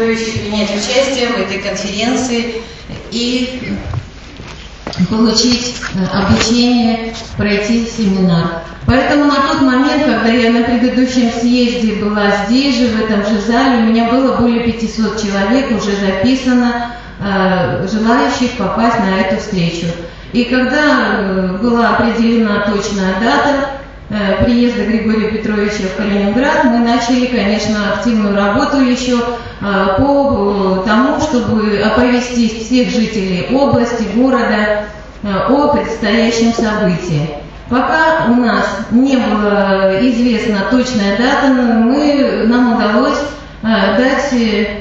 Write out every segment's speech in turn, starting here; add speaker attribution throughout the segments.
Speaker 1: желающих принять участие в этой конференции и получить обучение, пройти семинар. Поэтому на тот момент, когда я на предыдущем съезде была здесь же, в этом же зале, у меня было более 500 человек уже записано, желающих попасть на эту встречу. И когда была определена точная дата приезда Григория Петровича в Калининград, мы начали, конечно, активную работу еще по тому, чтобы оповестить всех жителей области, города о предстоящем событии. Пока у нас не была известна точная дата, нам удалось дать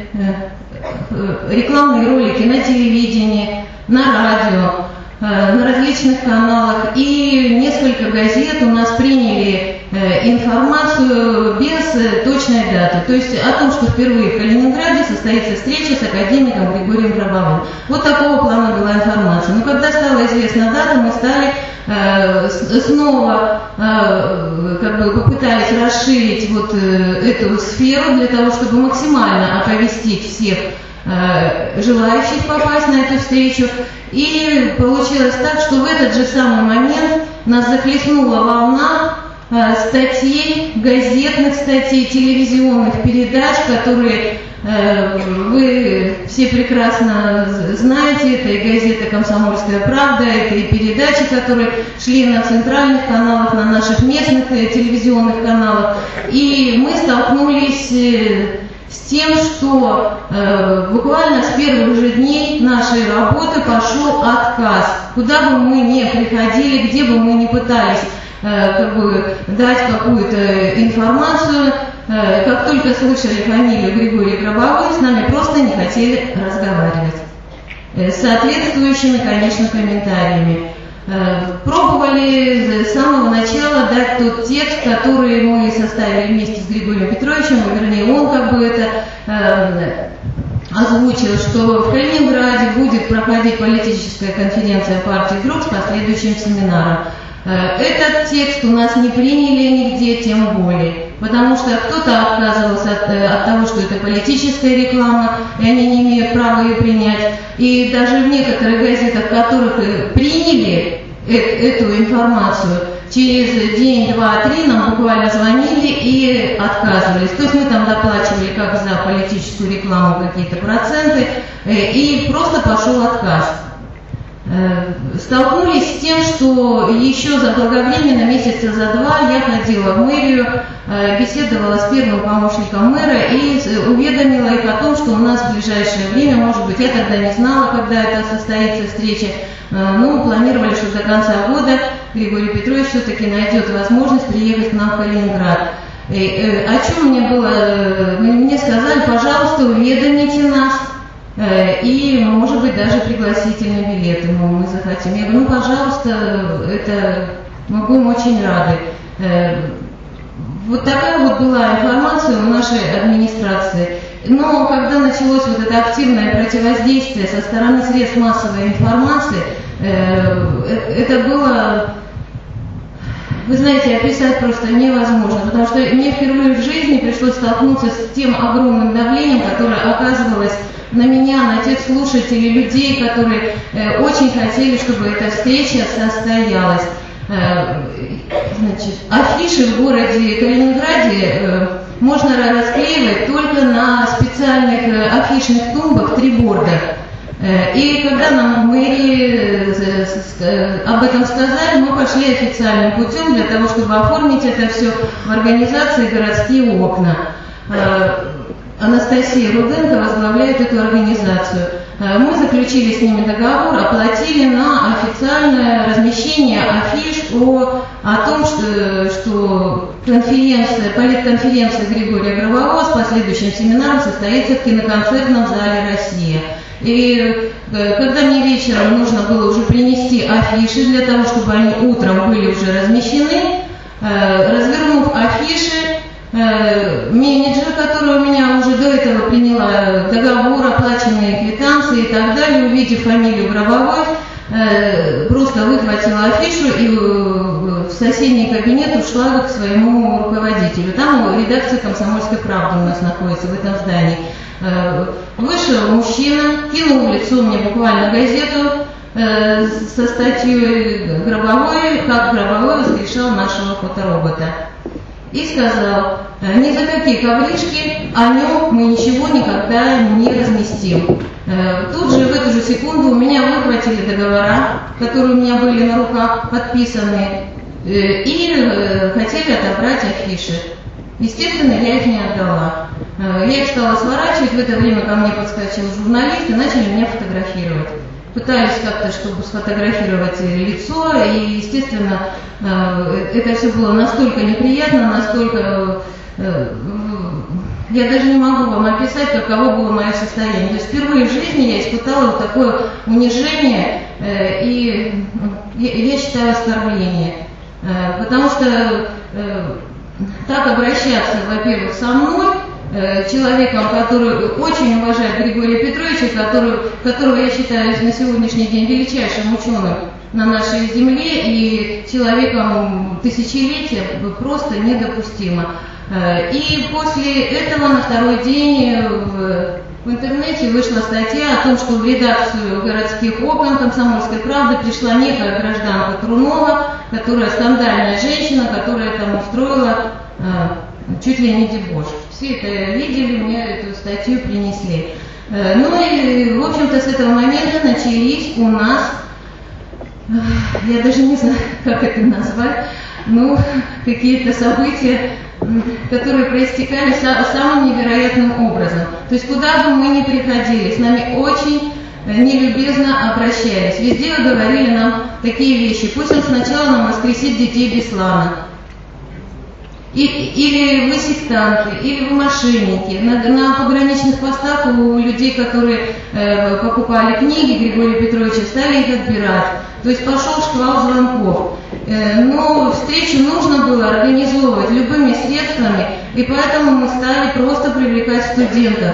Speaker 1: рекламные ролики на телевидении, на радио, на различных каналах, и несколько газет у нас приняли информацию без точной даты, то есть о том, что впервые в Калининграде состоится встреча с академиком Григорием Гробовым. Вот такого плана была информация. Но когда стала известна дата, мы стали снова попытались расширить вот эту сферу для того, чтобы максимально оповестить всех желающих попасть на эту встречу. И получилось так, что в этот же самый момент нас захлестнула волна статей, газетных статей, телевизионных передач, которые вы все прекрасно знаете. Это и газета «Комсомольская правда», это и передачи, которые шли на центральных каналах, на наших местных телевизионных каналах. И мы столкнулись с тем, что буквально с первых же дней нашей работы пошел отказ. Куда бы мы ни приходили, где бы мы ни пытались дать какую-то информацию, как только слышали фамилию Григория Гробовой, с нами просто не хотели разговаривать. С соответствующими, конечно, комментариями. Пробовали с самого начала дать тот текст, который мы составили вместе с Григорием Петровичем, вернее, он озвучил, что в Калининграде будет проходить политическая конференция партии ДРУГ с последующим семинаром. Этот текст у нас не приняли нигде, тем более, потому что кто-то отказывался от того, что это политическая реклама, и они не имеют права ее принять. И даже в некоторых газетах, которых приняли эту информацию, через день, два, три нам буквально звонили и отказывались. То есть мы там доплачивали как за политическую рекламу какие-то проценты, и просто пошел отказ. Столкнулись с тем, что еще заблаговременно, месяца за два, я ходила в мэрию, беседовала с первым помощником мэра и уведомила их о том, что у нас в ближайшее время, может быть, я тогда не знала, когда это состоится встреча, но планировали, что до конца года Григорий Петрович все-таки найдет возможность приехать к нам в Калининград. О чем мне сказали, пожалуйста, уведомите нас. И, может быть, даже пригласительные билеты мы захотим. Я говорю, пожалуйста, мы будем очень рады. Вот такая вот была информация у нашей администрации. Но когда началось вот это активное противодействие со стороны средств массовой информации, это было, вы знаете, описать просто невозможно, потому что мне впервые в жизни пришлось столкнуться с тем огромным давлением, которое оказывалось на меня, на тех слушателей, людей, которые очень хотели, чтобы эта встреча состоялась. Значит, афиши в городе Калининграде можно расклеивать только на специальных афишных тумбах трибордах. И когда нам в мэрии об этом сказали, мы пошли официальным путем для того, чтобы оформить это все в организации «Городские окна». Анастасия Руденко возглавляет эту организацию. Мы заключили с ними договор, оплатили на официальное размещение афиш о том, что политконференция Григория Гробового с последующим семинаром состоится в киноконцертном зале «Россия». И когда мне вечером нужно было уже принести афиши для того, чтобы они утром были уже размещены, развернув афиши, менеджер, который у меня уже до этого приняла договор, оплаченные квитанции и так далее, увидев фамилию Гробовой, просто выхватила афишу и в соседний кабинет ушла к своему руководителю. Там редакция «Комсомольской правды» у нас находится в этом здании. Вышел мужчина, кинул в лицо мне буквально газету со статьей «Гробовой», как Гробовой воскрешал нашего фоторобота. И сказал: ни за какие ковришки о нем мы ничего никогда не разместим. Тут же, в эту же секунду, у меня выхватили договора, которые у меня были на руках подписаны, и хотели отобрать афиши. Естественно, я их не отдала. Я их стала сворачивать, в это время ко мне подскочил журналист и начали меня фотографировать. Пытались как-то, чтобы сфотографировать лицо, и, естественно, это все было настолько неприятно, настолько... Я даже не могу вам описать, каково было мое состояние. То есть впервые в жизни я испытала вот такое унижение и, я считаю, оскорбление. Потому что так обращаться, во-первых, со мной, человеком, который очень уважает Григория Петровича, которого я считаю на сегодняшний день величайшим ученым на нашей земле и человеком тысячелетия, просто недопустимо. И после этого на второй день в интернете вышла статья о том, что в редакцию «Городских окон» «Комсомольской правды» пришла некая гражданка Трунова, которая скандальная женщина, которая там устроила чуть ли не дебош. Все это видели, мне эту статью принесли. Ну и, в общем-то, с этого момента начались у нас, я даже не знаю, как это назвать, ну, какие-то события, которые проистекали самым невероятным образом. То есть куда бы мы ни приходили, с нами очень нелюбезно обращались. Везде говорили нам такие вещи: пусть он сначала нам воскресит детей Беслана. Или вы сектанты, или вы мошенники. На пограничных постах у людей, которые покупали книги Григория Петровича, стали их отбирать. То есть пошел шквал звонков. Но встречу нужно было организовывать любыми средствами, и поэтому мы стали просто привлекать студентов.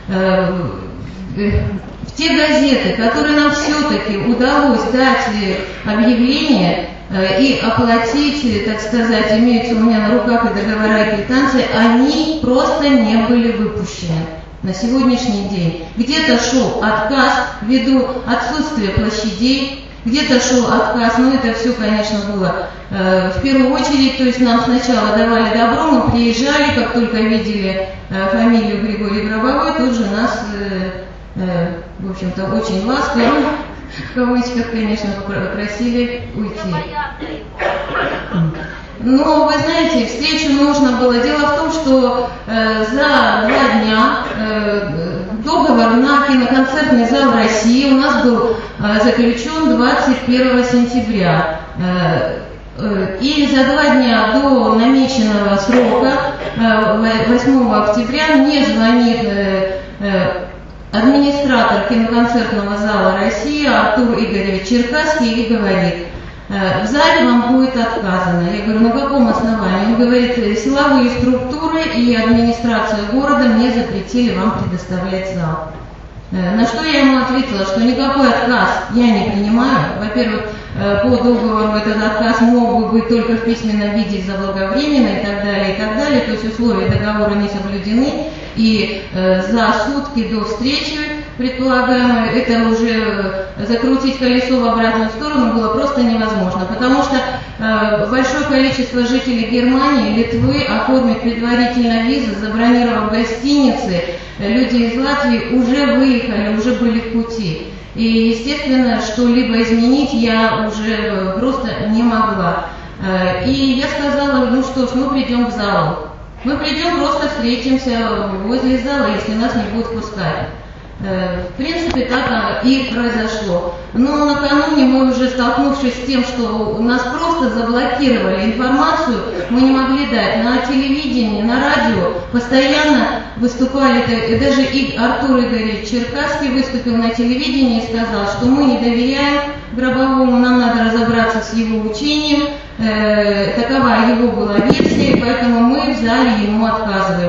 Speaker 1: В те газеты, которые нам все-таки удалось дать объявление и оплатить, так сказать, имеются у меня на руках и договора, и квитанции, они просто не были выпущены на сегодняшний день. Где-то шел отказ ввиду отсутствия площадей, где-то шел отказ, но это все, конечно, было в первую очередь, то есть нам сначала давали добро, мы приезжали, как только видели фамилию Григорий Гробовой, тут же нас, в общем-то, очень ласково, в кавычках, конечно, просили уйти. Но, вы знаете, встречу нужно было. Дело в том, что за 2 дня договор на киноконцертный зал России у нас был заключен 21 сентября. И за 2 дня до намеченного срока, 8 октября, мне звонит администратор киноконцертного зала России Артур Игоревич Черкасский и говорит: в зале вам будет отказано. Я говорю: на каком основании? Он говорит: силовые структуры и администрация города мне запретили вам предоставлять зал. На что я ему ответила, что никакой отказ я не принимаю. Во-первых, по договору этот отказ мог бы быть только в письменном виде заблаговременно и так далее, и так далее. То есть условия договора не соблюдены. И за сутки до встречи предполагаемой это уже закрутить колесо в обратную сторону было просто невозможно, потому что большое количество жителей Германии, Литвы оформив предварительно визы, забронировав гостиницы, люди из Латвии уже выехали, уже были в пути. И, естественно, что-либо изменить я уже просто не могла. И я сказала: ну что ж, мы придем к залу. Мы придем, просто встретимся возле зала, если нас не будут пускать. В принципе, так и произошло. Но накануне мы уже, столкнувшись с тем, что нас просто заблокировали информацию, мы не могли дать на телевидении, на радио, постоянно выступали, даже и Артур Игоревич Черкасский выступил на телевидении и сказал, что мы не доверяем Гробовому, нам надо разобраться с его учением, такова его была версия, поэтому мы в зале ему отказываем.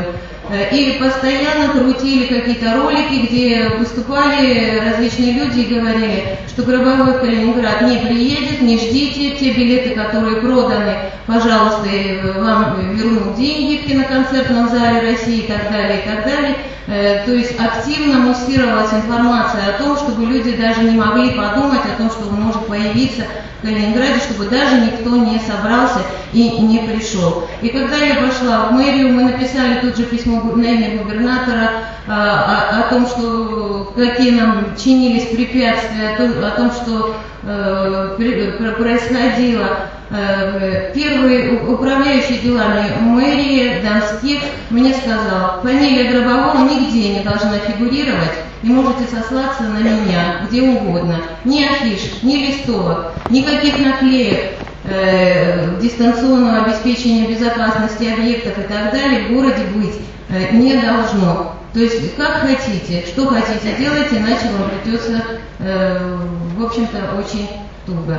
Speaker 1: И постоянно крутили какие-то ролики, где выступали различные люди и говорили, что Гробовой в Калининград не приедет, не ждите, те билеты, которые проданы, пожалуйста, вам вернут деньги в киноконцертном зале России и так далее, и так далее. То есть активно муссировалась информация о том, чтобы люди даже не могли подумать о том, что он может появиться в Калининграде, чтобы даже никто не собрался и не пришел. И когда я пошла в мэрию, мы написали тут же письмо на имя губернатора о том, что какие нам чинились препятствия, о том, что происходило. Первый управляющий делами мэрии Донских мне сказал: фамилия Гробового нигде не должна фигурировать, и можете сослаться на меня где угодно. Ни афиш, ни листовок, никаких наклеек дистанционного обеспечения безопасности объектов и так далее в городе быть не должно. То есть как хотите, что хотите делайте, иначе вам придется, в общем-то, очень туго.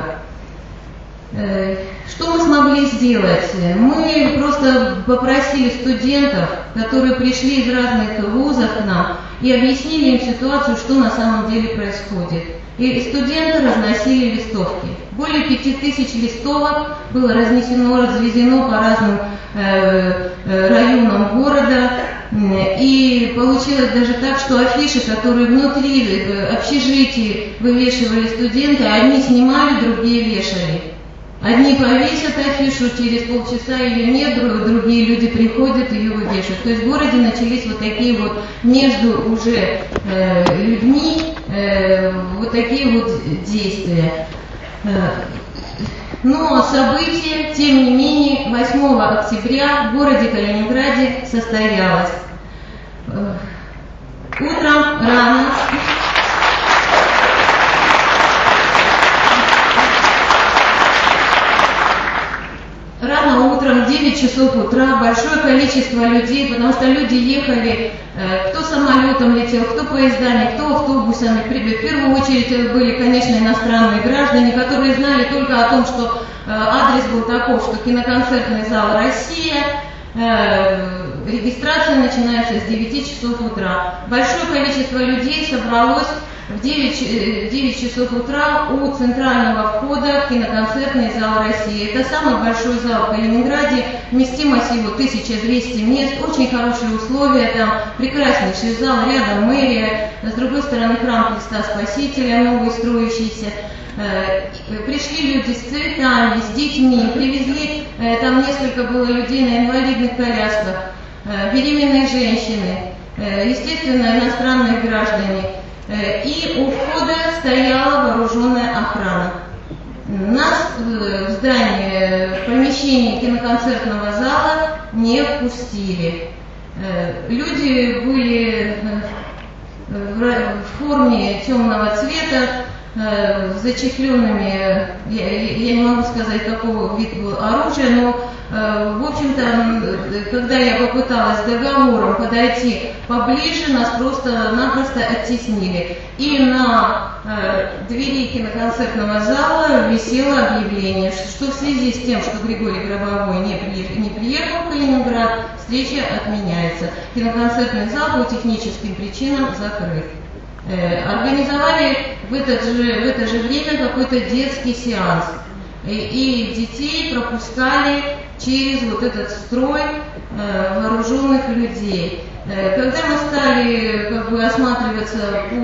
Speaker 1: Что мы смогли сделать? Мы просто попросили студентов, которые пришли из разных вузов к нам, и объяснили им ситуацию, что на самом деле происходит. И студенты разносили листовки. Более 5000 листовок было развезено по разным районам города. И получилось даже так, что афиши, которые внутри общежитий вывешивали студенты, одни снимали, другие вешали. Одни повесят афишу, через полчаса ее нет, другие люди приходят и ее вывешивают. То есть в городе начались вот такие вот между уже людьми вот такие вот действия. Но событие, тем не менее, 8 октября в городе Калининграде состоялось. Утром рано утром, 9 часов утра, большое количество людей, потому что люди ехали, кто самолетом летел, кто поездами, кто автобусами. В первую очередь были, конечно, иностранные граждане, которые знали только о том, что адрес был таков, что киноконцертный зал «Россия», регистрация начинается с 9 часов утра. Большое количество людей собралось в 9 часов утра у центрального входа в киноконцертный зал России. Это самый большой зал в Калининграде, вместимость его 1200 мест, очень хорошие условия, там прекраснейший зал, рядом мэрия, с другой стороны храм Христа Спасителя, новый строящийся. Пришли люди с цветами, с детьми, привезли, там несколько было людей на инвалидных колясках, беременные женщины, естественно, иностранные граждане. И у входа стояла вооруженная охрана. Нас в здание, в помещение киноконцертного зала не впустили. Люди были в форме темного цвета, зачехленными, я не могу сказать, какого вида было оружие, но, в общем-то, когда я попыталась с договором подойти поближе, нас просто-напросто оттеснили. И на двери киноконцертного зала висело объявление, что в связи с тем, что Григорий Гробовой не приехал в Калининград, встреча отменяется. Киноконцертный зал по техническим причинам закрыт. Организовали в это же время какой-то детский сеанс. И детей пропускали через вот этот строй вооруженных людей. Когда мы стали осматриваться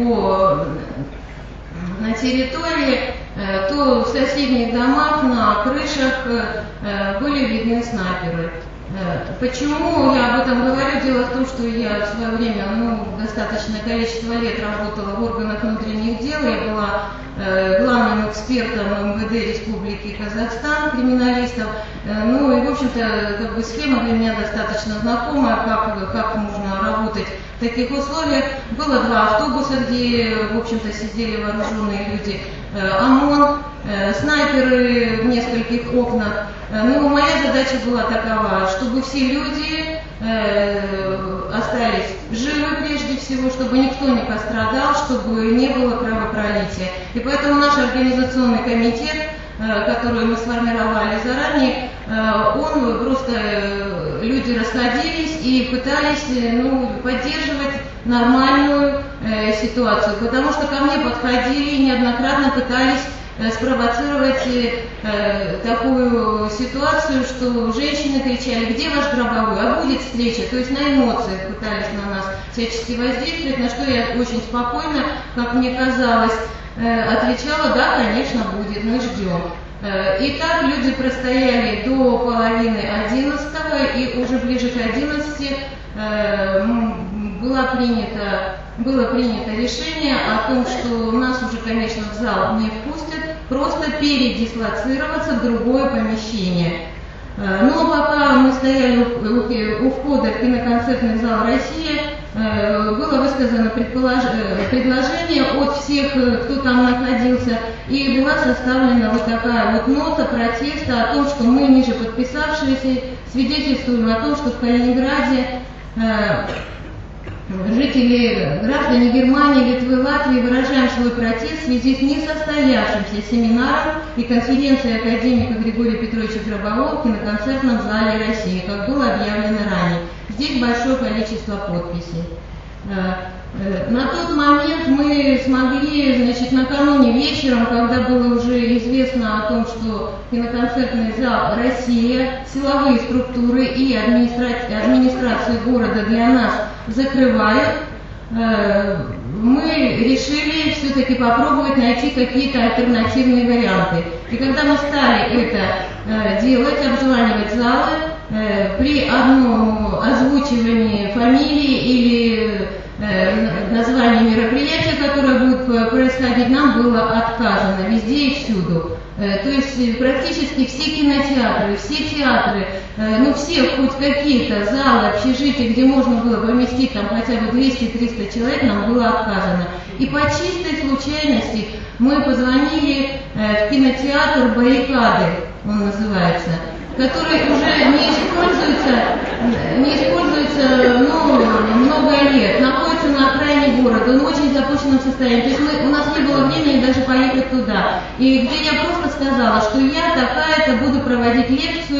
Speaker 1: на территории, то в соседних домах на крышах были видны снайперы. Почему я об этом говорю? Дело в том, что я в свое время достаточное количество лет работала в органах внутренних дел, я была главным экспертом МВД Республики Казахстан, криминалистов. Ну и, в общем-то, схема для меня достаточно знакомая, как можно работать в таких условиях. Было 2 автобуса, где, в общем-то, сидели вооруженные люди, ОМОН, снайперы в нескольких окнах. Но моя задача была такова, чтобы все люди остались живы прежде всего, чтобы никто не пострадал, чтобы не было кровопролития. И поэтому наш организационный комитет, который мы сформировали заранее, он просто люди расходились и пытались поддерживать нормальную ситуацию, потому что ко мне подходили и неоднократно пытались спровоцировать такую ситуацию, что женщины кричали: где ваш гробовой, а будет встреча, то есть на эмоциях пытались на нас всячески воздействовать, на что я очень спокойно, как мне казалось, отвечала: да, конечно, будет, мы ждем. И так люди простояли до половины 11-го, и уже ближе к 11 было принято решение о том, что нас уже, конечно, в зал не впустят, просто передислоцироваться в другое помещение. Но пока мы стояли у входа в киноконцертный зал «Россия», было высказано предложение от всех, кто там находился, и была составлена вот такая вот нота протеста о том, что мы, ниже подписавшиеся, свидетельствуем о том, что в Калининграде жители, граждане Германии, Литвы, Латвии выражаем свой протест в связи с несостоявшимся семинаром и конференцией академика Григория Петровича Гробового в киноконцертном зале России, как было объявлено ранее. Здесь большое количество подписей. На тот момент мы смогли, накануне вечером, когда было уже известно о том, что киноконцертный зал «Россия», силовые структуры и администрации города для нас закрывают, мы решили все-таки попробовать найти какие-то альтернативные варианты. И когда мы стали это делать, обзванивать залы, при одном озвучивании фамилии или название мероприятия, которое будет происходить, нам было отказано везде и всюду. То есть практически все кинотеатры, все театры, все хоть какие-то залы, общежития, где можно было поместить там хотя бы 200-300 человек, нам было отказано. И по чистой случайности мы позвонили в кинотеатр «Баррикады», он называется, который уже не используется много лет, находится на окраине города, он в очень запущенном состоянии. То есть у нас не было времени даже поехать туда. И где я просто сказала, что я такая-то буду проводить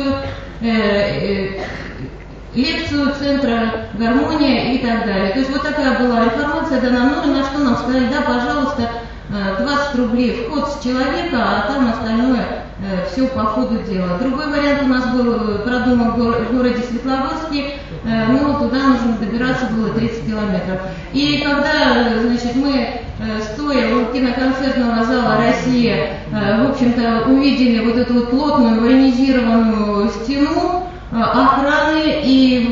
Speaker 1: лекцию Центра «Гармония» и так далее. То есть вот такая была информация дана мной, на что нам сказали: да, пожалуйста, 20 рублей вход с человека, а там остальное все по ходу дела. Другой вариант у нас был продуман в городе Светлогорске, но туда нужно добираться было 30 километров. И когда, мы, стоя у киноконцертного зала «Россия», в общем-то, увидели вот эту вот плотную военизированную стену охраны, и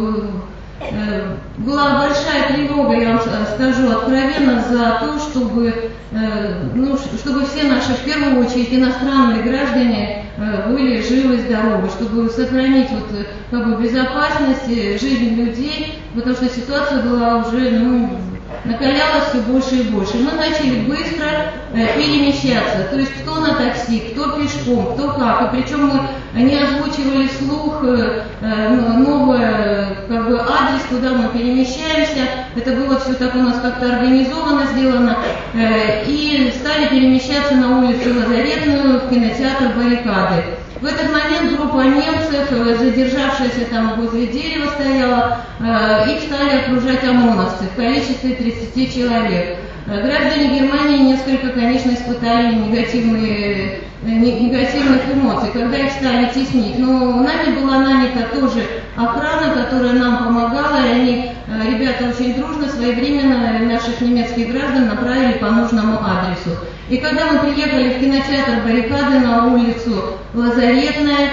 Speaker 1: была большая тревога, я вам скажу откровенно, за то, чтобы все наши, в первую очередь, иностранные граждане были живы и здоровы, чтобы сохранить безопасность, жизнь людей, потому что ситуация была уже, накалялась все больше и больше. Мы начали быстро перемещаться, то есть кто на такси, кто пешком, кто как. И причем мы не озвучивали вслух новый адрес, куда мы перемещаемся. Это было все так у нас как-то организованно сделано. И стали перемещаться на улицу Лазаретную, в кинотеатр «Баррикады». В этот момент группа немцев, задержавшаяся там возле дерева, стояла, их стали окружать ОМОНовцы в количестве 30 человек. Граждане Германии несколько, конечно, испытали негативных эмоций, когда их стали теснить. Но нами была нанята тоже охрана, которая нам помогала, и ребята очень дружно, своевременно наших немецких граждан направили по нужному адресу. И когда мы приехали в кинотеатр «Баррикады» на улицу Лазаретная,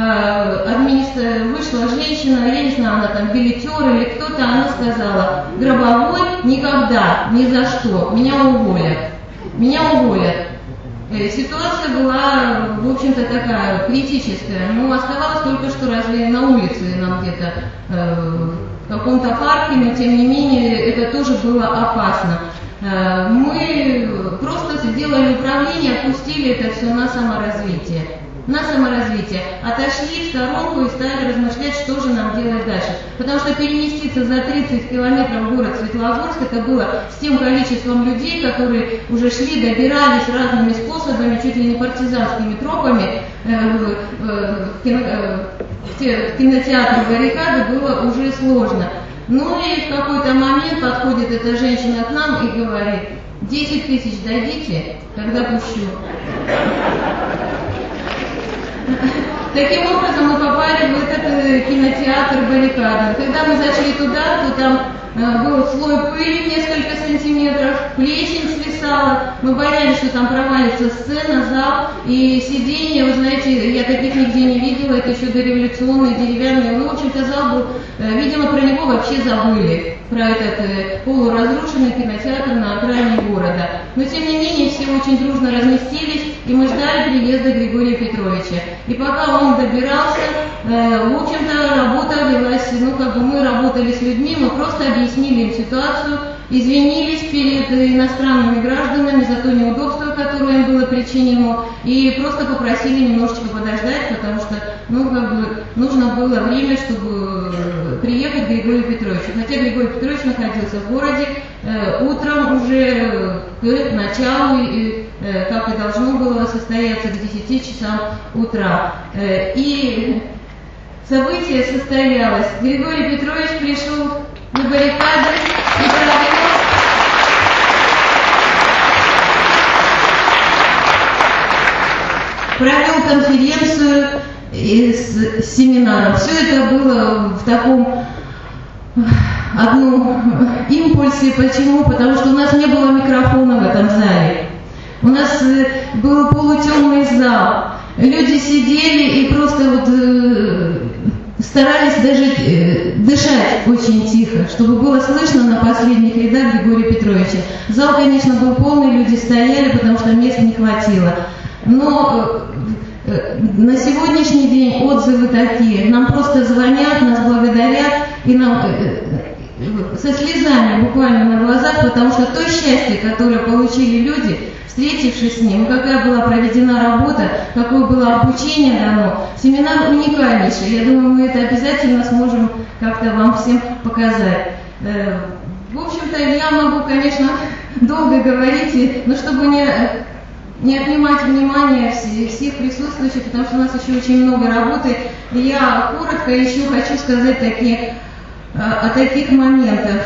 Speaker 1: вышла женщина, я не знаю, она там билетер или кто-то, она сказала: «Гробовой никогда, ни за что, меня уволят». Ситуация была, в общем-то, такая критическая, но оставалось только что разве на улице нам где-то в каком-то парке, но тем не менее это тоже было опасно. Мы просто сделали управление, отпустили это все на саморазвитие. Отошли в сторонку и стали размышлять, что же нам делать дальше. Потому что переместиться за 30 километров в город Светлогорск, это было с тем количеством людей, которые уже шли, добирались разными способами, чуть ли не партизанскими тропами в кинотеатр «Баррикады» было уже сложно. Ну и в какой-то момент подходит эта женщина к нам и говорит: 10 тысяч дадите, когда пущу. Таким образом мы попали в этот кинотеатр «Баррикады». Когда мы зашли туда, то там был слой пыли несколько сантиметров, плесень свисала, мы боялись, что там провалится сцена, зал, и сиденья, вы знаете, я таких нигде не видела, это еще дореволюционные, деревянные, ну, в общем-то, зал был, видимо, про него вообще забыли, про этот полуразрушенный кинотеатр на окраине города. Но, тем не менее, все очень дружно разместились, и мы ждали приезда Григория Петровича. И пока он добирался, в общем-то, работа велась, ну, как бы мы работали с людьми, мы просто объяснили им ситуацию, извинились перед иностранными гражданами за то неудобство, которое им было причинено, и просто попросили немножечко подождать, потому что, ну, как бы, нужно было время, чтобы приехать к Григорию Петровичу. Хотя Григорий Петрович находился в городе, утром уже к началу, как и должно было состояться, к 10 часам утра. И событие состоялось. Григорий Петрович пришел на баррикады и провел конференцию с семинаром. Все это было в таком одном импульсе. Почему? Потому что у нас не было микрофона в этом зале. У нас был полутемный зал. Люди сидели и просто вот старались даже дышать очень тихо, чтобы было слышно на последних рядах Григория Петровича. Зал, конечно, был полный, люди стояли, потому что мест не хватило. Но на сегодняшний день отзывы такие. Нам просто звонят, нас благодарят, и нам со слезами буквально на глазах, потому что то счастье, которое получили люди, встретившись с ним, какая была проведена работа, какое было обучение дано. Семинар уникальнейший. Я думаю, мы это обязательно сможем как-то вам всем показать. В общем-то, я могу, конечно, долго говорить, но чтобы не отнимать внимание всех присутствующих, потому что у нас еще очень много работы, я коротко еще хочу сказать о таких моментах.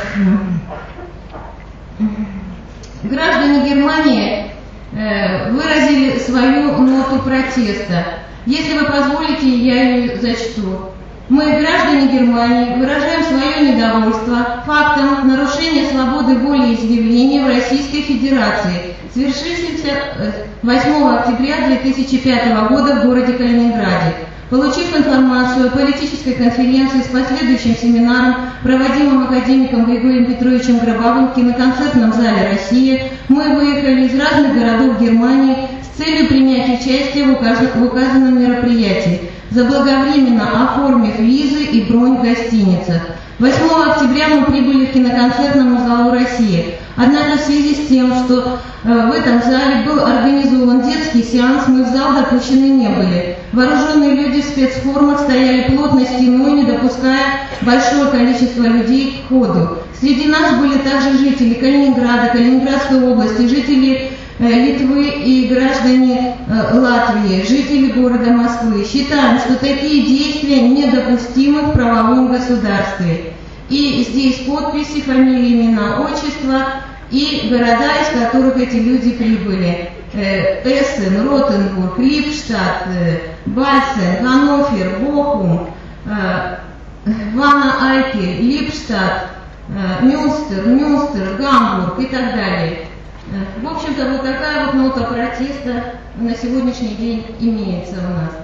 Speaker 1: Граждане Германии выразили свою ноту протеста. Если вы позволите, я ее зачту. Мы, граждане Германии, выражаем свое недовольство фактом нарушения свободы воли изъявления в Российской Федерации, свершившимся 8 октября 2005 года в городе Калининграде. Получив информацию о политической конференции с последующим семинаром, проводимым академиком Григорием Петровичем Гробовым в киноконцертном зале «Россия», мы выехали из разных городов Германии с целью принять участие в указанном мероприятии, заблаговременно оформив визы и бронь в гостиницах. 8 октября мы прибыли в киноконцертному залу «Россия». Однако в связи с тем, что в этом зале был организован детский сеанс, мы в зал допущены не были. Вооруженные люди в спецформах стояли плотной стеной, не допуская большое количество людей к входу. Среди нас были также жители Калининграда, Калининградской области, жители Литвы и граждане Латвии, жители города Москвы. Считаем, что такие действия недопустимы в правовом государстве. И здесь подписи, фамилии, имена, отчества и города, из которых эти люди прибыли. Эссен, Ротенбург, Липштадт, Бальцен, Ганнофер, Бохум, Вана-Айкель, Липштадт, Мюнстер, Гамбург и так далее. В общем-то, вот такая вот нота протеста на сегодняшний день имеется у нас.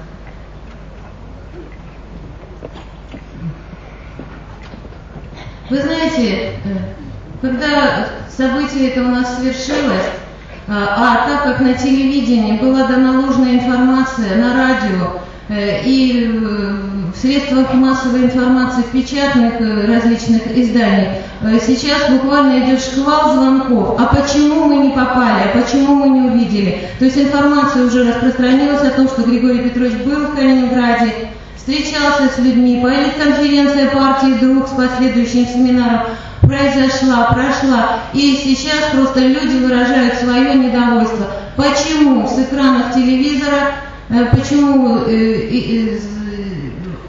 Speaker 1: Вы знаете, когда событие это у нас свершилось, так как на телевидении была дана ложная информация, на радио и в средствах массовой информации, в печатных различных изданиях, сейчас буквально идет шквал звонков. А почему мы не попали? А почему мы не увидели? То есть информация уже распространилась о том, что Григорий Петрович был в Калининграде, встречался с людьми, конференция партии «Друг» с последующим семинаром прошла, и сейчас просто люди выражают свое недовольство. Почему с экранов телевизора, почему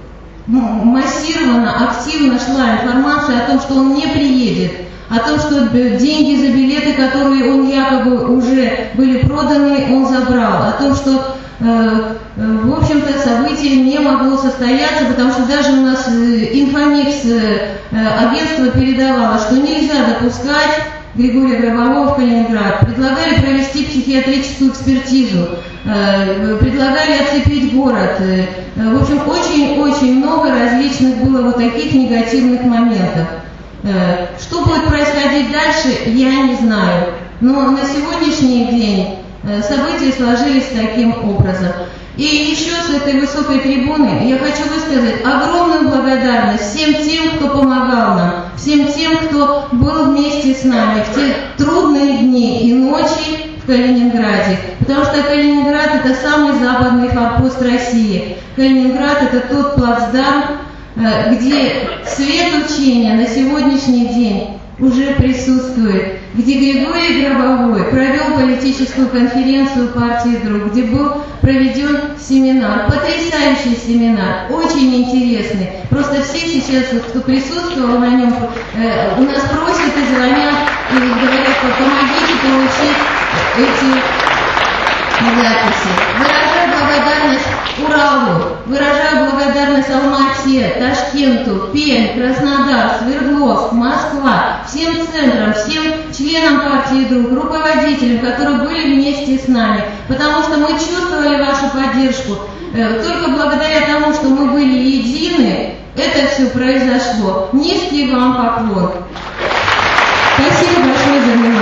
Speaker 1: массированно, активно шла информация о том, что он не приедет, о том, что деньги за билеты, которые он якобы уже были проданы, он забрал, о том, что, в общем-то, событие не могло состояться, потому что даже у нас Инфомикс агентство передавало, что нельзя допускать Григория Гробового в Калининград. Предлагали провести психиатрическую экспертизу, предлагали оцепить город. В общем, очень-очень много различных было вот таких негативных моментов. Что будет происходить дальше, я не знаю. Но на сегодняшний день события сложились таким образом. И еще с этой высокой трибуны я хочу высказать огромную благодарность всем тем, кто помогал нам, всем тем, кто был вместе с нами в те трудные дни и ночи в Калининграде. Потому что Калининград – это самый западный форпост России. Калининград – это тот плацдарм, где свет учения на сегодняшний день уже присутствует, где Григорий Гробовой провел политическую конференцию партии «Друг», где был проведен семинар, потрясающий семинар, очень интересный. Просто все сейчас, кто присутствовал на нем, у нас просят и звонят, и говорят, помогите получить эти записи. Выражаю благодарность Уралу, выражаю благодарность Алма-Ате, Ташкенту, Пермь, Краснодар, Свердловск, Москва, всем центрам, всем членам партии «Друг», руководителям, которые были вместе с нами, потому что мы чувствовали вашу поддержку. Только благодаря тому, что мы были едины, это все произошло. Низкий вам поклон. Спасибо большое за внимание.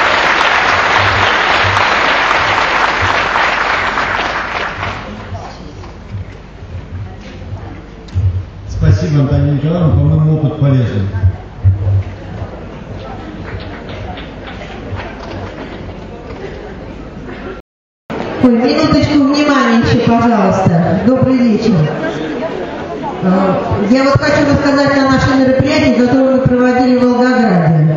Speaker 2: Спасибо, Антонина Николаевна, по-моему, опыт полезен.
Speaker 3: Ой, минуточку внимания еще, пожалуйста. Добрый вечер. Я вот хочу рассказать о нашем мероприятии, которое мы проводили в Волгограде.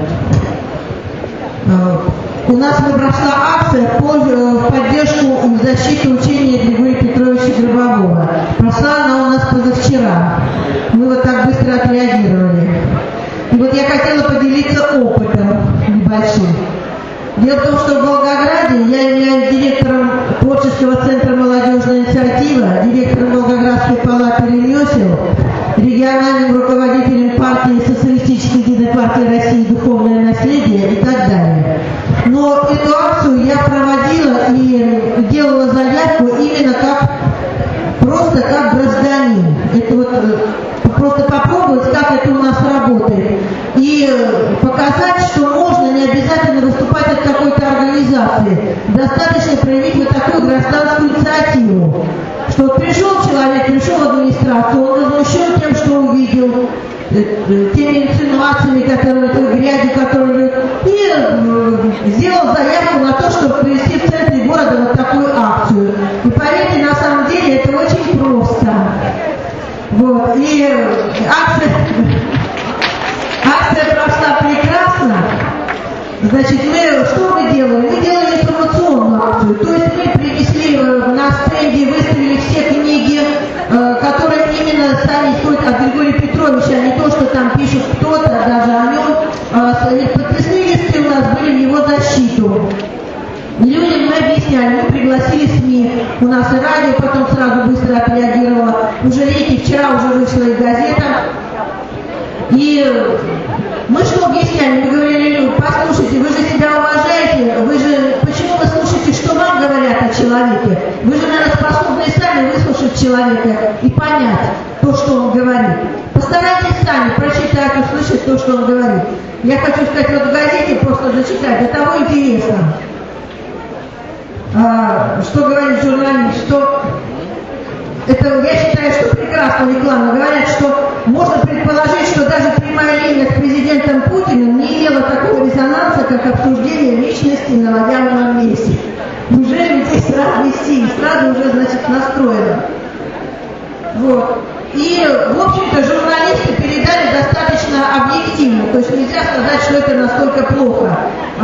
Speaker 3: У нас прошла акция в поддержку и в защиту учения Григория Петровича Гробового. Прошла она у нас позавчера. Мы вот так быстро отреагировали. И вот я хотела поделиться опытом небольшим. Дело в том, что в Волгограде я являюсь директором творческого центра «Молодежная инициатива», директором Волгоградской палаты «Ремесел», региональным руководителем партии Социалистической единой партии России «Духовное наследие» и так далее. Но эту акцию я проводила и делала заявку именно просто как гражданин. Это вот просто попробовать, как это у нас работает. И показать, что можно не обязательно выступать от какой-то организации. Достаточно проявить вот такую гражданскую инициативу. Что вот пришел человек, пришел в администрацию, он возмущен тем, что увидел, теми инсинуациями, которые той грязи, которые... И сделал заявку на то, чтобы провести в центре города вот такую акцию. И поверьте, на самом деле это очень просто. Вот. И акция прошла прекрасно. Значит, что мы делаем? Мы делаем информационную акцию. То есть мы принесли на стенде, выставили все книги, которые именно сами исходят от Григория Петровича, а не то, что там пишет кто-то, даже о нем. Подписные листы у нас были в его защиту. И людям мы объясняли, мы пригласили СМИ, у нас и радио потом сразу быстро отреагировало. Уже видите, вчера уже вышла и газета. И мы что объясняли? Мы говорили, послушайте, вы же себя уважаете, почему вы слушаете, что вам говорят о человеке? Вы же, наверное, способны сами выслушать человека и понять то, что он говорит. Постарайтесь сами прочитать, услышать то, что он говорит. Я хочу сказать, вот в газете просто зачитать, до того интересно. Что говорит журналист, что это, я считаю, что прекрасная реклама. Говорят, что можно предположить, что даже прямая линия с президентом Путиным не имела такого резонанса, как обсуждение личности на военном месте. Уже здесь разный стиль, сразу уже, значит, настроено. Вот. И, в общем-то, журналисты передали достаточно объективно. То есть нельзя сказать, что это настолько плохо.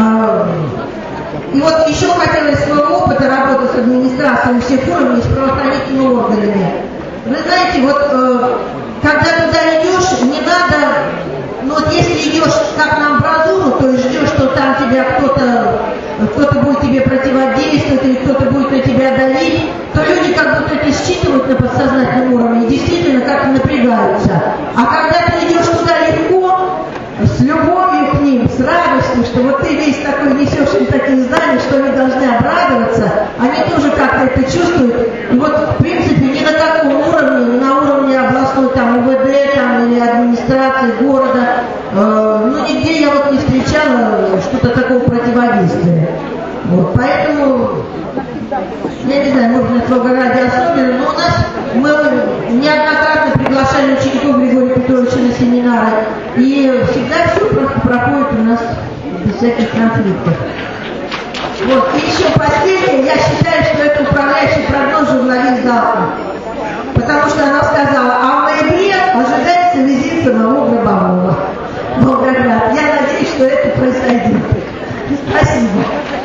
Speaker 3: И вот еще хотела из своего опыта работы с администрацией всех уровней, с правоохранительными органами. Вы знаете, вот когда туда идешь, не надо, ну вот если идешь как на амбразуру, то есть ждешь, что там тебя кто-то будет тебе противодействовать, или кто-то будет на тебя давить, то люди как будто это считывают на подсознательном уровне и действительно как-то напрягаются. А когда ты идешь туда легко, с любовью к ним, с радостью, что вот ты весь такой несешь им такие знания, что они должны обрадоваться, они тоже как-то это чувствуют. И вот, в принципе, ни на каком уровне, ни на уровне областной там УВД там, или администрации города, ну нигде я вот не встречала что-то такого противодействия. Вот, поэтому, я не знаю, может быть, в Волгограде особенно, но у нас мы неоднократно приглашали учеников Григория Петровича на семинары, и всегда все проходит у нас без всяких конфликтов. Вот, и еще последнее, я считаю, что это управляющий прогноз журналист Галкин, потому что она сказала, а в ноябре ожидается визит самого Гробового в Волгоград. Я надеюсь, что это произойдет. Спасибо.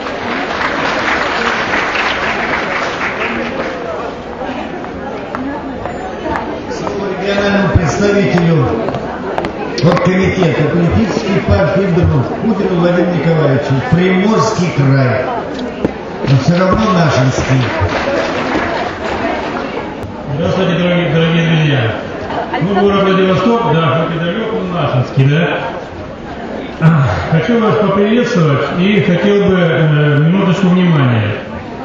Speaker 2: Региональному представителю от комитета политической партии ИБД Путину Владимиру Николаевичу, Приморский край, но все равно нашинский.
Speaker 4: Здравствуйте, дорогие друзья. Ну, город Владивосток, да, хоть и далек, но нашинский, да. Хочу вас поприветствовать и хотел бы минуточку внимания.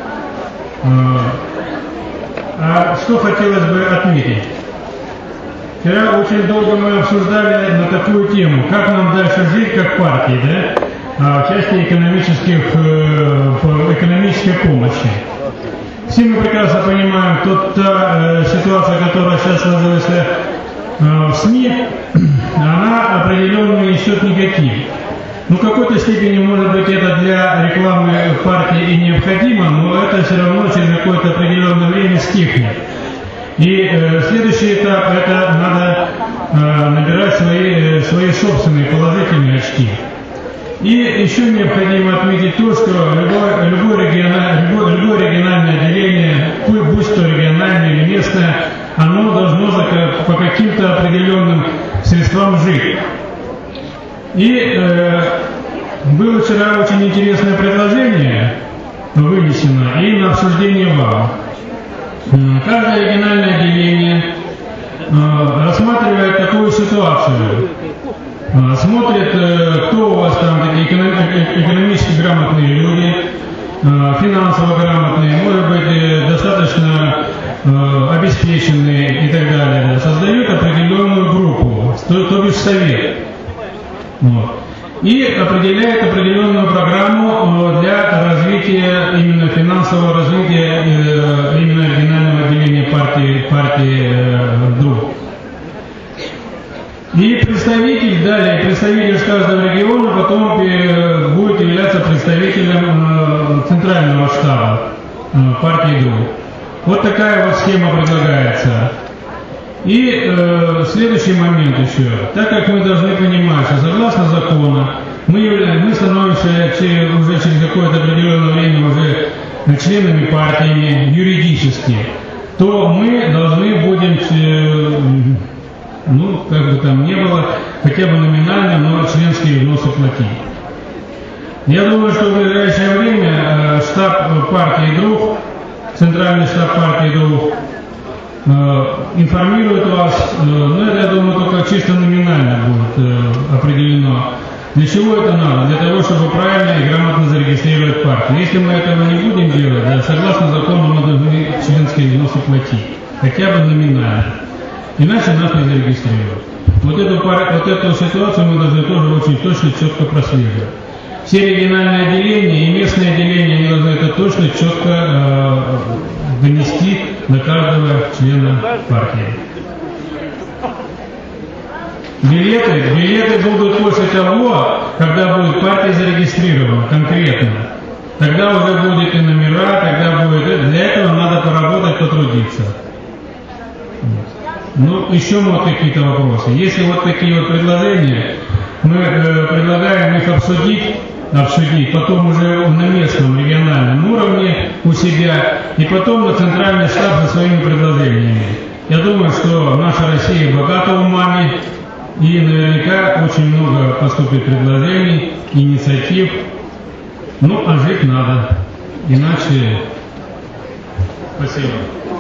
Speaker 4: А что хотелось бы отметить? Вчера очень долго мы обсуждали на такую тему, как нам дальше жить как партии, да, в части экономической помощи. Все мы прекрасно понимаем, та ситуация, которая сейчас сложилась в СМИ, она определенно несет негатив. Ну, в какой-то степени, может быть, это для рекламы партии и необходимо, но это все равно через какое-то определенное время стихнет. И следующий этап – это надо набирать свои собственные положительные очки. И еще необходимо отметить то, что любое региональное отделение, будь то региональное или местное, оно должно по каким-то определенным средствам жить. И было вчера очень интересное предложение вынесено и на обсуждение вам. Каждое региональное отделение рассматривает такую ситуацию, смотрит, кто у вас там такие экономически грамотные люди, финансово грамотные, может быть, достаточно обеспеченные и так далее, создают определенную группу, то бишь совет. Вот. И определяет определенную программу для развития, именно финансового развития именно регионального отделения партии ДРУ. И представитель из каждого региона потом будет являться представителем центрального штаба партии ДРУ. Вот такая вот схема предлагается. И следующий момент еще. Так как мы должны понимать, что согласно закону мы становимся уже через какое-то определенное время уже членами партии юридически, то мы должны будем, ну, как бы там ни было, хотя бы номинально, но членские взносы платить. Я думаю, что в ближайшее время штаб партии ДРУ, центральный штаб партии ДРУ, информирует вас, но это, я думаю, только чисто номинально будет определено. Для чего это надо? Для того, чтобы правильно и грамотно зарегистрировать партию. Если мы этого не будем делать, да, согласно закону мы должны членские взносы платить, хотя бы номинально. Иначе нас не зарегистрируют. Вот эту ситуацию мы должны тоже очень точно, четко прослеживать. Все региональные отделения и местные отделения, они должны это точно, четко донести до каждого члена партии. Билеты будут после того, когда будет партия зарегистрирована конкретно. Тогда уже будет и номера, тогда будет... Для этого надо поработать, потрудиться. Ну, еще вот какие-то вопросы. Если вот такие вот предложения, мы предлагаем их обсудить, потом уже на местном региональном уровне у себя, и потом на центральный штаб со своими предложениями. Я думаю, что наша Россия богата умами, и наверняка очень много поступит предложений, инициатив. Ну, а жить надо, иначе... Спасибо.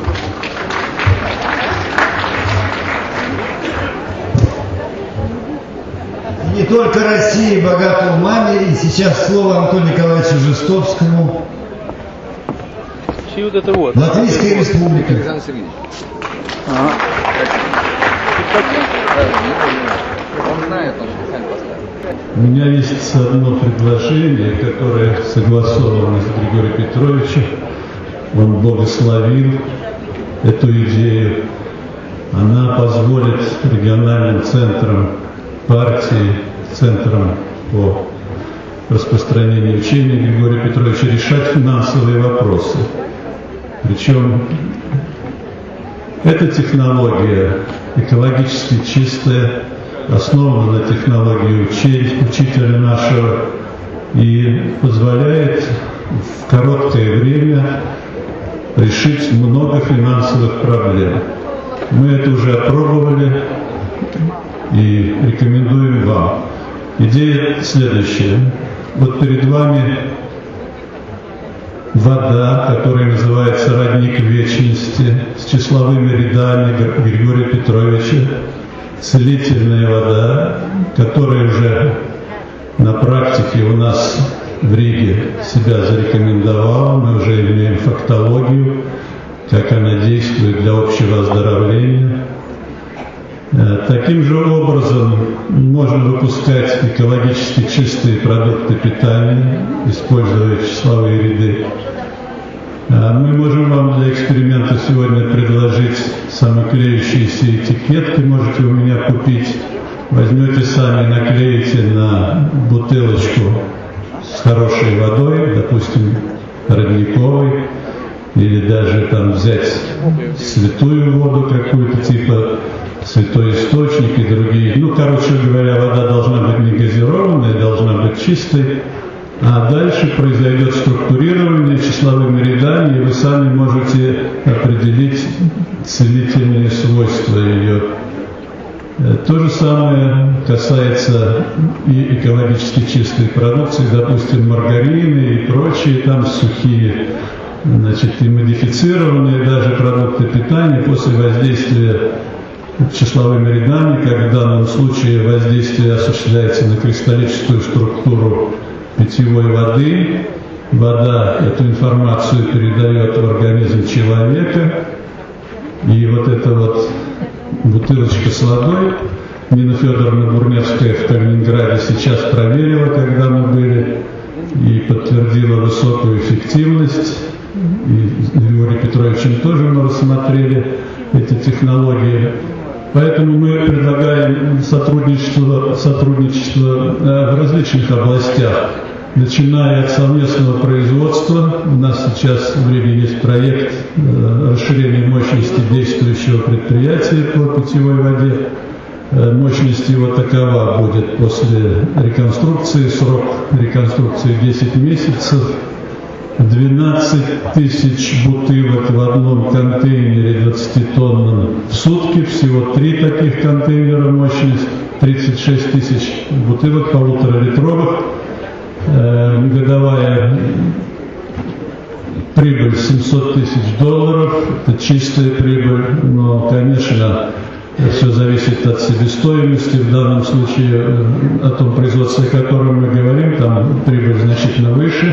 Speaker 2: Не только Россия богата умами, и сейчас слово Антону Николаевичу Жестовскому.
Speaker 5: Чьи вот это вот?
Speaker 2: Латвийская республика.
Speaker 5: Александр Сергеевич. Ага. Он знает, он специально поставил.
Speaker 6: У меня есть одно предложение, которое согласовано с Григорием Петровичем. Он благословил эту идею. Она позволит региональным центрам партии, центрам по распространению учения Григория Петровича решать финансовые вопросы. Причем эта технология экологически чистая, основана на технологии учителя нашего и позволяет в короткое время решить много финансовых проблем. Мы это уже опробовали и рекомендуем вам. Идея следующая. Вот перед вами вода, которая называется «Родник вечности», с числовыми рядами Григория Петровича, целительная вода, которая уже на практике у нас в Риге себя зарекомендовала. Мы уже имеем фактологию, как она действует для общего оздоровления. Таким же образом можно выпускать экологически чистые продукты питания, используя числовые ряды. Мы можем вам для эксперимента сегодня предложить самоклеющиеся этикетки, можете у меня купить. Возьмете сами, наклеите на бутылочку с хорошей водой, допустим, родниковой, или даже там взять святую воду какую-то, типа святой источник и другие. Ну, короче говоря, вода должна быть не газированная, должна быть чистой. А дальше произойдет структурирование числовыми рядами, и вы сами можете определить целительные свойства ее. То же самое касается и экологически чистой продукции, допустим, маргарины и прочие там сухие, значит, и модифицированные даже продукты питания после воздействия числовыми рядами, как в данном случае воздействие осуществляется на кристаллическую структуру питьевой воды. Вода эту информацию передает в организм человека. И вот эта вот бутылочка с водой Нина Федоровна Бурневская в Калининграде сейчас проверила, когда мы были, и подтвердила высокую эффективность. И с Григорием Петровичем тоже мы рассмотрели эти технологии. Поэтому мы предлагаем сотрудничество в различных областях, начиная от совместного производства. У нас сейчас в Риге есть проект расширения мощности действующего предприятия по питьевой воде. Мощность его такова будет после реконструкции, срок реконструкции 10 месяцев. 12 тысяч бутылок в одном контейнере 20-тонном в сутки, всего 3 таких контейнера мощность, 36 тысяч бутылок 1,5-литровых, годовая прибыль $700 тысяч, это чистая прибыль, но, конечно, все зависит от себестоимости, в данном случае о том производстве, о котором мы говорим, там прибыль значительно выше.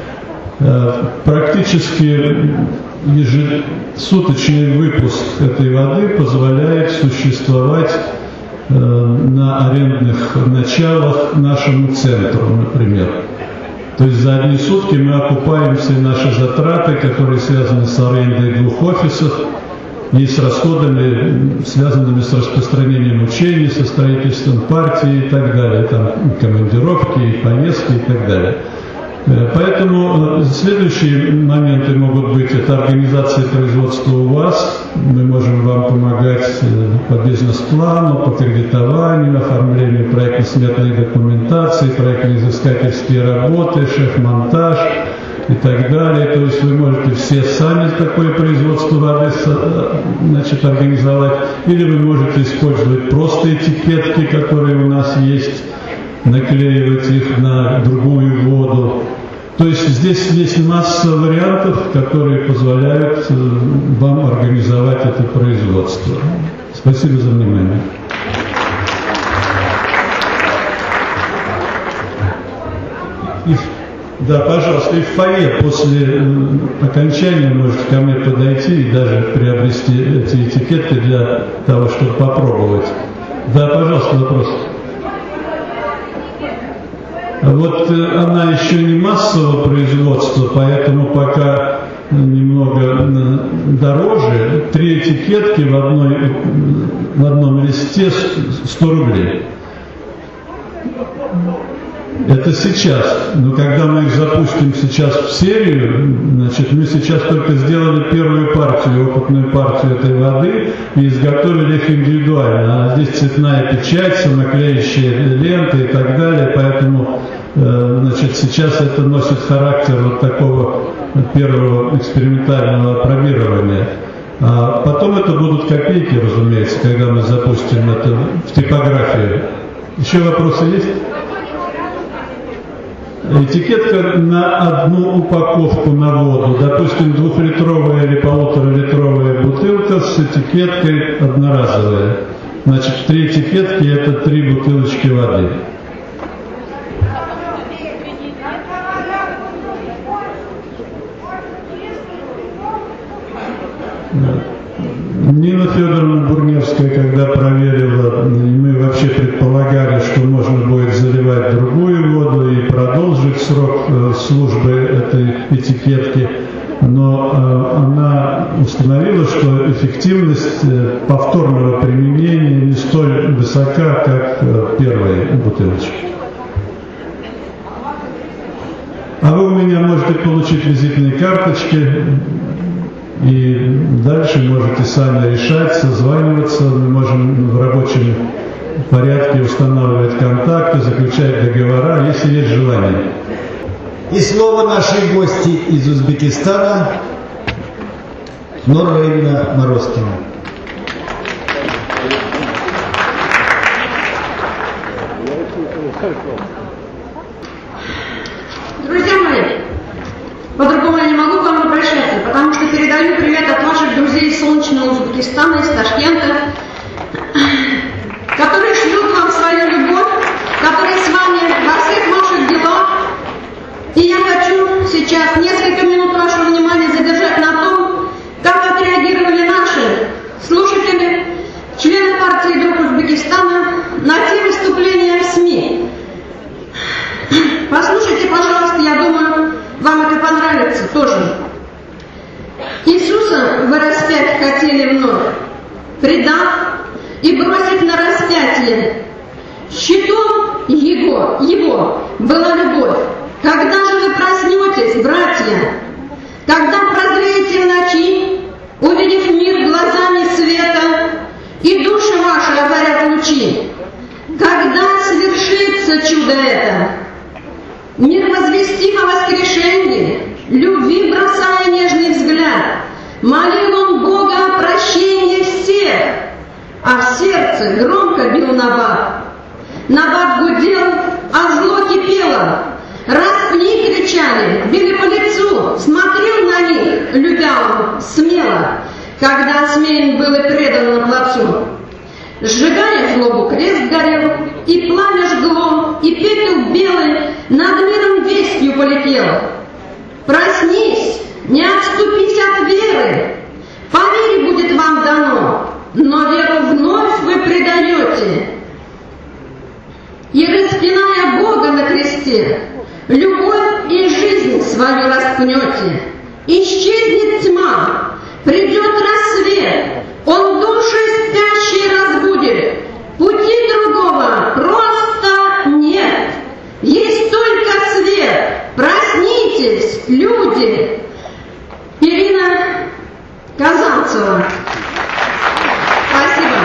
Speaker 6: Практически ежесуточный выпуск этой воды позволяет существовать на арендных началах нашему центру, например. То есть за одни сутки мы окупаем все наши затраты, которые связаны с арендой 2 офисов и с расходами, связанными с распространением учений, со строительством партии и так далее, там и командировки, и поездки и так далее. Поэтому следующие моменты могут быть: это организация производства у вас, мы можем вам помогать по бизнес-плану, по кредитованию, оформлению проектно-сметной документации, проектно-изыскательские работы, шеф-монтаж, и так далее. То есть вы можете все сами такое производство воды организовать, или вы можете использовать просто этикетки, которые у нас есть, наклеивать их на другую воду. То есть здесь есть масса вариантов, которые позволяют вам организовать это производство. Спасибо за внимание. Да, пожалуйста, и в фойе после окончания можете ко мне подойти и даже приобрести эти этикетки для того, чтобы попробовать. Да, пожалуйста, вопрос. Вот она еще не массового производства, поэтому пока немного дороже. 3 этикетки в одном листе 100 рублей. Это сейчас. Но когда мы их запустим сейчас в серию, значит, мы сейчас только сделали первую партию, опытную партию этой воды и изготовили их индивидуально. А здесь цветная печать, самоклеящие ленты и так далее, поэтому значит, сейчас это носит характер вот такого первого экспериментального пробирования. А потом это будут копейки, разумеется, когда мы запустим это в типографию. Еще вопросы есть? Этикетка на одну упаковку на воду. Допустим, 2-литровая или 1,5-литровая бутылка с этикеткой одноразовая. Значит, 3 этикетки – это 3 бутылочки воды. Нина Федоровна Бурневская, когда проверила, мы вообще предполагали, что можно будет заливать другую воду и продолжить срок службы этой этикетки, но она установила, что эффективность повторного применения не столь высока, как первой бутылочки. А вы у меня можете получить визитные карточки. И дальше можете сами решать, созваниваться, мы можем в рабочем порядке устанавливать контакты, заключать договора, если есть желание.
Speaker 2: И слово нашей гости из Узбекистана, Нора Ирина Морозкина.
Speaker 7: Друзья мои, по-другому я не могу к вам обращаться, потому что передаю привет от ваших друзей из солнечного Узбекистана, из Ташкента, которые шлют вам свою любовь, которые с вами во всех ваших делах. И я хочу сейчас несколько минут вашего внимания задержать на том, как отреагировали наши слушатели, члены партии «Друг Узбекистана» на те выступления в СМИ. Послушайте, пожалуйста, я думаю, вам это понравится тоже. Иисуса вы распять хотели вновь, предав и бросив на распятие. Щитом его была любовь. Когда же вы проснетесь, братья? Когда прозреете в ночи, увидев мир глазами света, и души ваши озарят лучи? Когда свершится чудо это? Мир возвестив о воскрешении, любви бросая нежный взгляд, молил он Бога о прощении всех, а в сердце громко бил набат. Набат гудел, а зло кипело. Распни, кричали, били по лицу, смотрел на них, любя он смело, когда осмеян был и предан на плацу. Сжигая злобу, крест горел, и пламя жгло, и пепел белый над миром вестью полетел. Проснись, не отступись от веры, по вере будет вам дано, но веру вновь вы предаете. И распиная Бога на кресте, любовь и жизнь свою распнете. Исчезнет тьма, придет рассвет, он души спящие разбудит. Пути другого просто нет, есть только свет. Проснитесь, люди. Ирина Казанцева. Спасибо.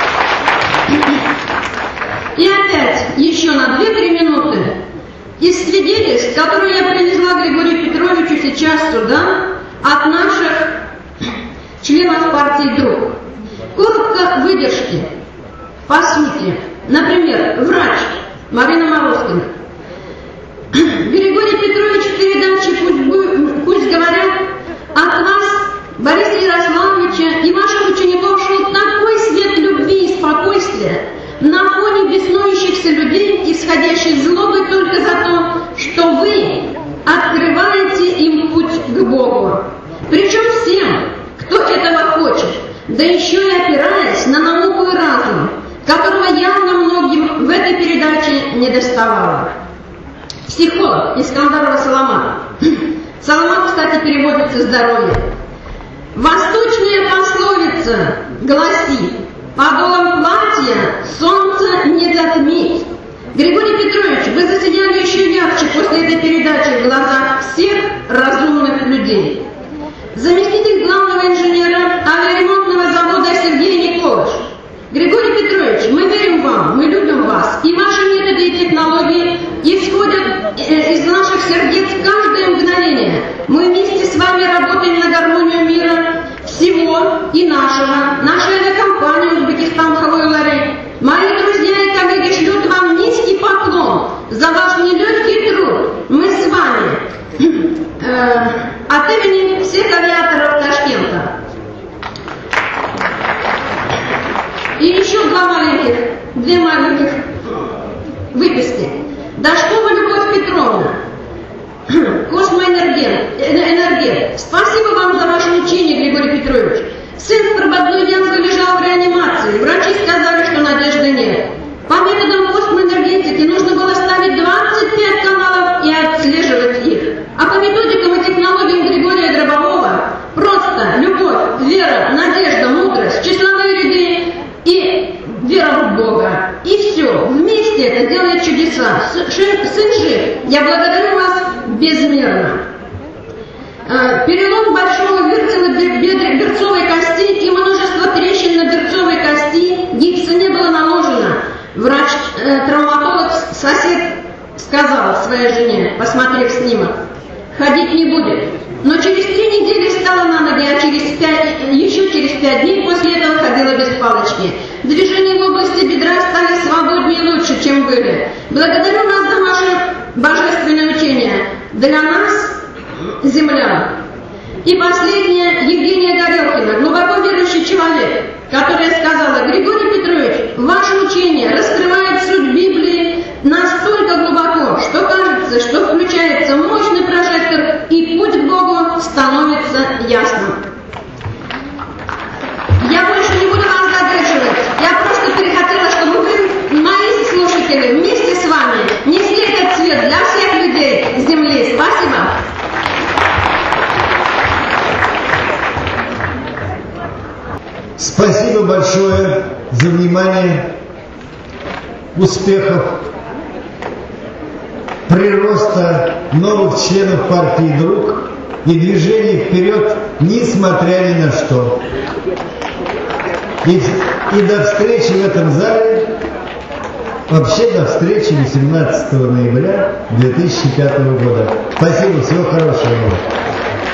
Speaker 7: И опять еще на 2-3 минуты из свидетельств, которые я принесла Григорию Петровичу от наших членов партии «Друг». Коротко выдержки. По сути, например, врач Марина Морозкина. Григорий Петрович в передаче «Пусть говорят» от вас, Бориса Ярославовича и ваших учеников шел такой свет любви и спокойствия на фоне беснующихся людей, исходящих злобы только за то, что вы открываете им путь к Богу. Причем всем, кто этого хочет, да еще и опираясь на науку и разум, которого явно многим в этой передаче не доставало. Психолог Искандарова Саламат. Саламат, кстати, переводится «здоровье». Восточная пословица гласит: «Подолом платья солнце не затмить». Григорий Петрович, вы засияли еще ярче после этой передачи в глазах всех разумных людей. Заместитель главного инженера авиаремонтного завода Сергей Николаш. Григорий Петрович, мы верим вам, мы любим вас, и ваши методы и технологии исходят из наших сердец каждое мгновение. Мы вместе с вами работаем на гармонию мира всего и нашего. Наша авиакомпания «Узбекистан Хавой Ларей». Мои друзья и коллеги шлют вам низкий поклон за ваш нелегкий труд. Мы с вами от имени всех авиаторов Ташкента. И еще две маленьких выписки. Дашкова Любовь Петровна, космоэнергет. Спасибо вам за ваше учение, Григорий Петрович. Сын в прободной язве лежал в реанимации. Врачи сказали, что надежды нет. По методам космоэнергетики нужно было ставить 25 каналов и отслеживать их. А по методикам и технологиям Григория Гробового просто любовь, вера, надежда, мудрость, числовые ряды и вера в Бога. И все. Вместе это делает чудеса. Сын жив. Я благодарю вас безмерно. Перелом большого вертела берцовой кости и множество трещин на берцовой кости. Гипса не было наложено. Врач-травматолог, сосед, сказал своей жене, посмотрев снимок: ходить не будет. Но через 3 недели встала на ноги, а еще через 5 дней после этого ходила без палочки. Движения в области бедра стали свободнее и лучше, чем были. Благодарю вас за ваше божественное учение. Для нас, землян. И последнее, Евгения Горелкина, глубоко верующий человек, которая сказала: Григорий Петрович, ваше учение раскрывает суть Библии настолько глубоко, что кажется, что включается мощный прожектор, и путь к Богу становится ясным. Я больше не буду вас задерживать. Я просто перехотела, чтобы вы, мои слушатели, вместе с вами несли этот свет для всех людей земли. Спасибо.
Speaker 2: Спасибо большое за внимание. Успехов, прироста новых членов партии «Друг» и движения вперед, несмотря ни на что. И до встречи в этом зале, вообще до встречи 18 ноября 2005 года. Спасибо, всего хорошего.